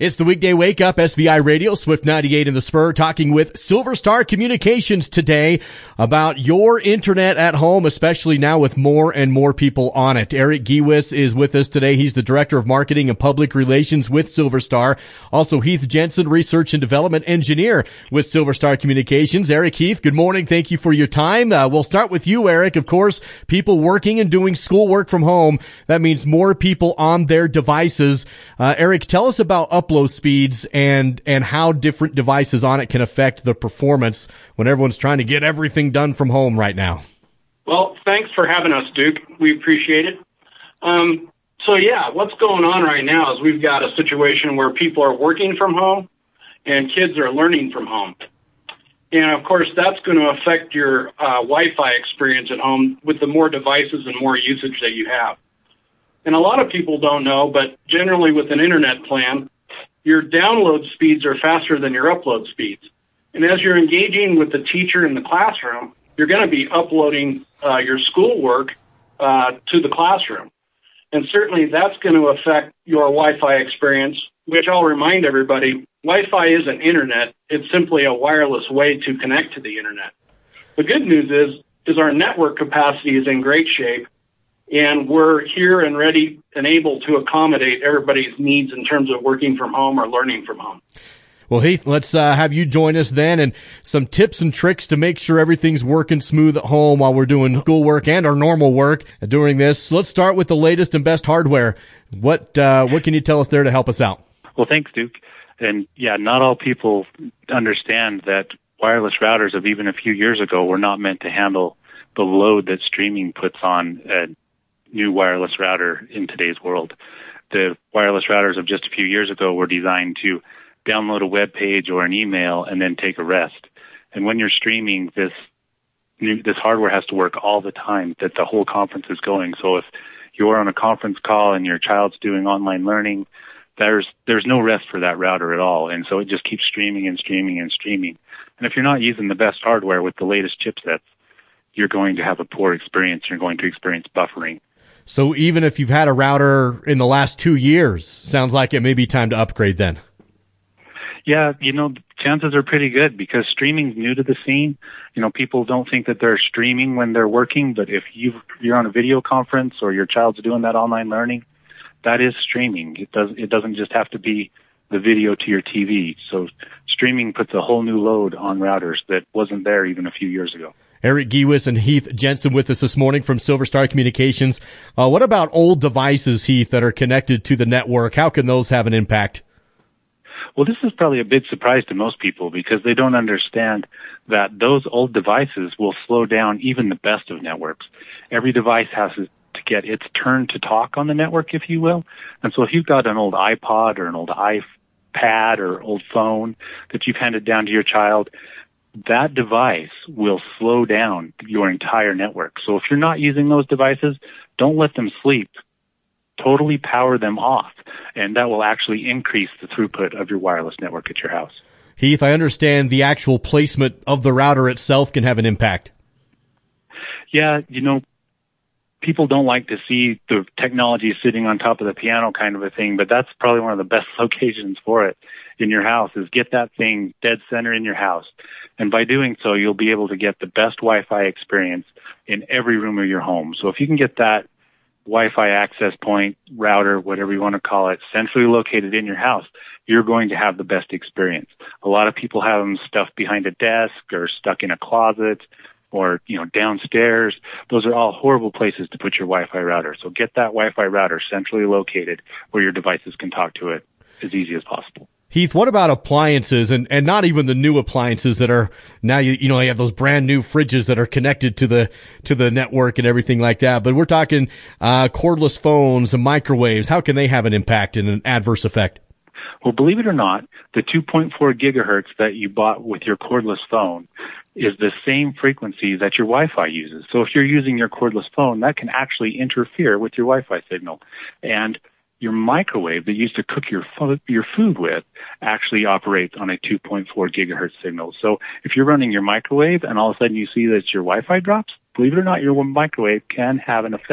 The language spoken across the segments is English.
It's the weekday wake up, SBI Radio, Swift 98 in the Spur, talking with Silver Star Communications today about your internet at home, especially now with more and more people on it. Eric Giewis is with us today. He's the Director of Marketing and Public Relations with Silver Star. Also, Heath Jensen, Research and Development Engineer with Silver Star Communications. Eric, Heath, good morning. Thank you for your time. We'll start with you, Eric. Of course, people working and doing schoolwork from home. That means more people on their devices. Eric, tell us about upload speeds and how different devices on it can affect the performance when everyone's trying to get everything done from home right now. Well, thanks for having us, Duke. We appreciate it. What's going on right now is we've got a situation where people are working from home and kids are learning from home. And, of course, that's going to affect your Wi-Fi experience at home with the more devices and more usage that you have. And a lot of people don't know, but generally with an internet plan, your download speeds are faster than your upload speeds. And as you're engaging with the teacher in the classroom, you're going to be uploading your schoolwork to the classroom. And certainly that's going to affect your Wi-Fi experience, which I'll remind everybody, Wi-Fi isn't internet. It's simply a wireless way to connect to the internet. The good news is our network capacity is in great shape. And we're here and ready and able to accommodate everybody's needs in terms of working from home or learning from home. Well, Heath, let's have you join us then, and some tips and tricks to make sure everything's working smooth at home while we're doing schoolwork and our normal work during this. Let's start with the latest and best hardware. What can you tell us there to help us out? Well, thanks, Duke. And yeah, not all people understand that wireless routers of even a few years ago were not meant to handle the load that streaming puts on new wireless router in today's world. The wireless routers of just a few years ago were designed to download a web page or an email and then take a rest. And when you're streaming, this hardware has to work all the time that the whole conference is going. So if you're on a conference call and your child's doing online learning, there's no rest for that router at all. And so it just keeps streaming and streaming and streaming. And if you're not using the best hardware with the latest chipsets, you're going to have a poor experience. You're going to experience buffering. So even if you've had a router in the last 2 years, sounds like it may be time to upgrade then. Yeah, chances are pretty good because streaming's new to the scene. People don't think that they're streaming when they're working, but if you're on a video conference or your child's doing that online learning, that is streaming. It doesn't just have to be the video to your TV. So streaming puts a whole new load on routers that wasn't there even a few years ago. Eric Giewis and Heath Jensen with us this morning from Silver Star Communications. What about old devices, Heath, that are connected to the network? How can those have an impact? Well, this is probably a big surprise to most people because they don't understand that those old devices will slow down even the best of networks. Every device has to get its turn to talk on the network, if you will. And so if you've got an old iPod or an old iPad or old phone that you've handed down to your child, that device will slow down your entire network. So if you're not using those devices, don't let them sleep. Totally power them off, and that will actually increase the throughput of your wireless network at your house. Heath, I understand the actual placement of the router itself can have an impact. Yeah, people don't like to see the technology sitting on top of the piano kind of a thing, but that's probably one of the best locations for it in your house is get that thing dead center in your house. And by doing so, you'll be able to get the best Wi-Fi experience in every room of your home. So if you can get that Wi-Fi access point, router, whatever you want to call it, centrally located in your house, you're going to have the best experience. A lot of people have them stuffed behind a desk or stuck in a closet or, downstairs. Those are all horrible places to put your Wi-Fi router. So get that Wi-Fi router centrally located where your devices can talk to it as easy as possible. Heath, what about appliances and not even the new appliances that are now, you have those brand new fridges that are connected to the network and everything like that. But we're talking, cordless phones and microwaves. How can they have an impact and an adverse effect? Well, believe it or not, the 2.4 gigahertz that you bought with your cordless phone is the same frequency that your Wi-Fi uses. So if you're using your cordless phone, that can actually interfere with your Wi-Fi signal. And your microwave that you used to cook your food with actually operates on a 2.4 gigahertz signal. So if you're running your microwave and all of a sudden you see that your Wi-Fi drops, believe it or not, your microwave can have an effect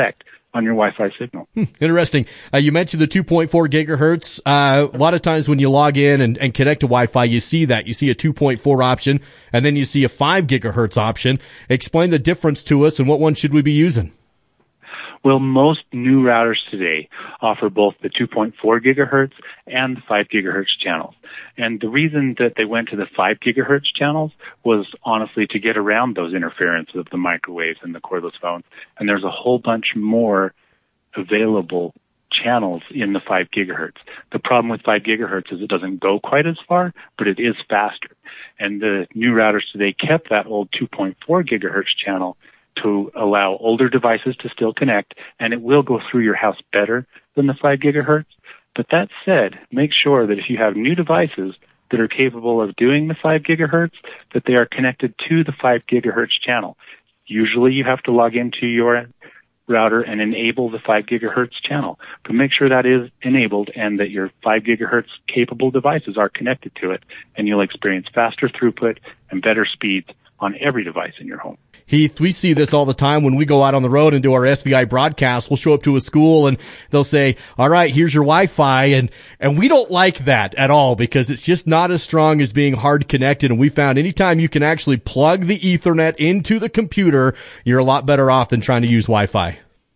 on your Wi-Fi signal. Interesting. You mentioned the 2.4 gigahertz. A lot of times when you log in and connect to Wi-Fi, you see that. You see a 2.4 option, and then you see a 5 gigahertz option. Explain the difference to us, and what one should we be using? Well, most new routers today offer both the 2.4 gigahertz and the 5 gigahertz channels. And the reason that they went to the 5 gigahertz channels was honestly to get around those interferences of the microwaves and the cordless phones. And there's a whole bunch more available channels in the 5 gigahertz. The problem with 5 gigahertz is it doesn't go quite as far, but it is faster. And the new routers today kept that old 2.4 gigahertz channel to allow older devices to still connect, and it will go through your house better than the 5 gigahertz. But that said, make sure that if you have new devices that are capable of doing the 5 gigahertz, that they are connected to the 5 gigahertz channel. Usually you have to log into your router and enable the 5 gigahertz channel, but make sure that is enabled and that your 5 gigahertz capable devices are connected to it, and you'll experience faster throughput and better speeds on every device in your home. Heath, we see this all the time when we go out on the road and do our SBI broadcast. We'll show up to a school and they'll say, all right, here's your Wi-Fi. And we don't like that at all because it's just not as strong as being hard connected. And we found anytime you can actually plug the Ethernet into the computer, you're a lot better off than trying to use Wi-Fi.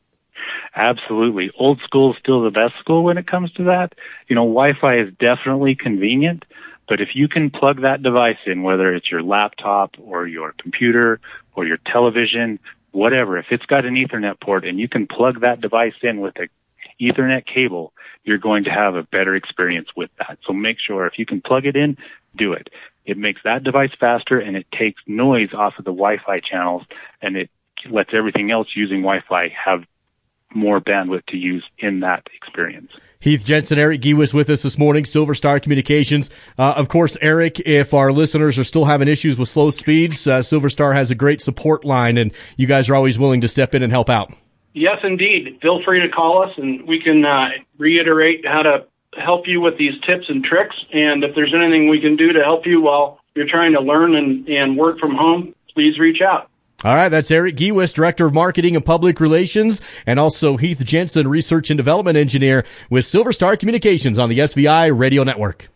Absolutely. Old school is still the best school when it comes to that. You know, Wi-Fi is definitely convenient, but if you can plug that device in, whether it's your laptop or your computer or your television, whatever, if it's got an Ethernet port and you can plug that device in with an Ethernet cable, you're going to have a better experience with that. So make sure if you can plug it in, do it. It makes that device faster and it takes noise off of the Wi-Fi channels, and it lets everything else using Wi-Fi have more bandwidth to use in that experience. Heath Jensen, Eric Giewis with us this morning, Silver Star Communications. Of course, Eric, if our listeners are still having issues with slow speeds, Silver Star has a great support line, and you guys are always willing to step in and help out. Yes, indeed. Feel free to call us, and we can reiterate how to help you with these tips and tricks. And if there's anything we can do to help you while you're trying to learn and work from home, please reach out. All right, that's Eric Giewis, Director of Marketing and Public Relations, and also Heath Jensen, Research and Development Engineer with Silver Star Communications on the SBI Radio Network.